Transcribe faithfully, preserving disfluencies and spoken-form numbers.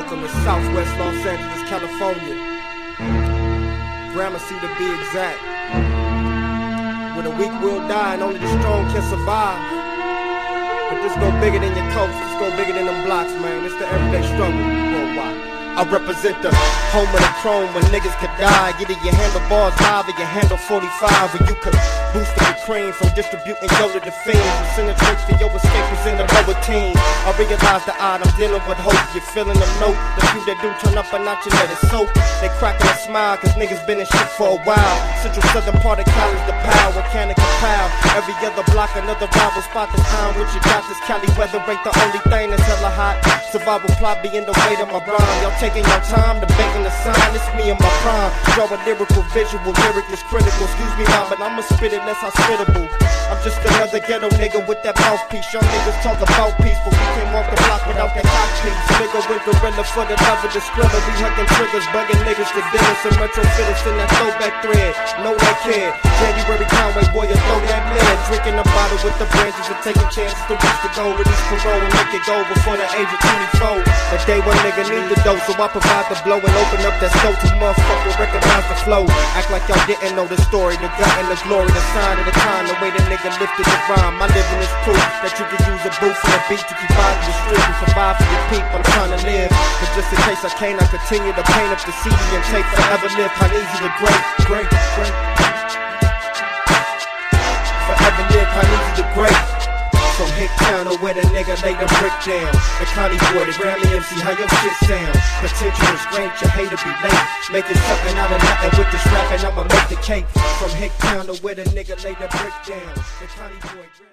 Welcome to Southwest Los Angeles, California. Gramercy to be exact. Where the weak will die and only the strong can survive. But this go bigger than your coast, this go bigger than them blocks, man. It's the everyday struggle worldwide. I represent the home of the chrome when niggas could die. Either you handle bars live or you handle forty-five. Or you could boost the cream from distributing yo to the fiends. You penetrate for your escapers in the lower team. I realize the odd, I'm dealing with hope. You're feeling the note. The few that do turn up a notch and let it soak. They crackin' a smile cause niggas been in shit for a while. Central Southern part of college, the power, mechanic and pow. Every other block, another rival spot the time. What you got, this Cali weather ain't the only thing that's hella hot. Survival plot be in the weight of my rhyme. Y'all taking your time, debating the sign. It's me and my prime. Draw a lyrical visual, lyricless critical. Excuse me, mom, but I'ma spit it less hospitable. I'm just another ghetto nigga with that mouthpiece. Young niggas talk about peace, but we can't walk the block without that hot piece. Nigga with gorilla for the love of the skrilla. We hugging triggers, bugging niggas to dinner. Some retrofitters in that throwback thread. Know that kid. January Conway, boy, you throw that lead. Drinking a bottle with the branches and taking chances to reach the goal. Release parole and make it go before the age of twenty-four. But day one nigga need the dough, so I provide the blow and open up that scope to motherfucker recognize the flow. Act like y'all didn't know the story, the gut and the glory, the sign of the time, the way the nigga lifted the rhyme. My living is proof that you can use a booth and a beat to keep out of the street and survive for your people. I'm trying to live, but just in case I can't, I continue to paint up the C D and tape forever live. How easy the great, great, great. Forever live, how easy the great. From Hick Town to where the nigga lay the brick down. The Connie boy, the Grammy M C, how your shit sound. Potential is great, you hate to be late. Making something out of nothing with this rapping, I'ma make the cake. From Hick Town to where the nigga lay the brick down. The Connie boy.